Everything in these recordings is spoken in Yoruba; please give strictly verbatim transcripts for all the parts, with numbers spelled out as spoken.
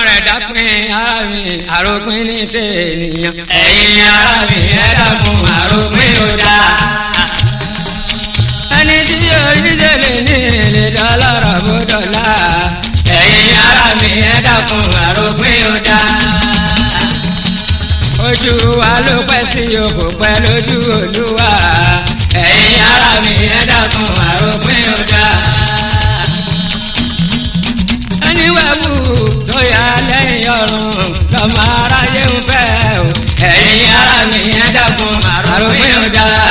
ẹ̀dá pín ara mi àròpin ní tèèyàn. ẹ̀yin ara mi ẹ dákun àròpin ò dáa. ẹni tí oríṣiríṣi ní ilé dọ́lọ́rọ̀ bó dọ̀la. ẹ̀yin ara mi ẹ dákun àròpin ò dáa. ojú wa ló pẹ́ sí òkò pẹ́ lójú Olúwa. ẹ̀yin ara mi ẹ dákun àròpin ò dáa. ẹni wẹ̀wù tó yà lẹ́yìn ọ̀run lọ́mọ aráyé ń fẹ́ o. ẹ̀yin ara mi ẹ dákun àròpin ò dáa.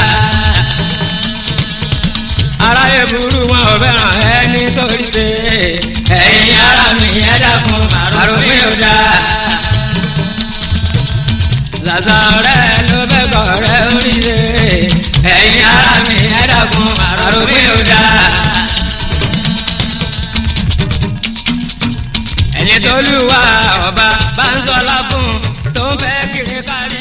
aráyé burú wọn ò fẹ́ràn ẹni tó ṣe. ẹ̀yin ara mi ẹ dákun àròpin ò dáa. Zàzà ọ̀rẹ́ ló bẹ́ kọ̀ ọ̀rẹ́ oríire. ẹ̀yin ara mi ẹ dákun àròpin ò dáa. ẹni tó lù wá ọba bá ń sọlá fún tó ń fẹ́ kiri kárí.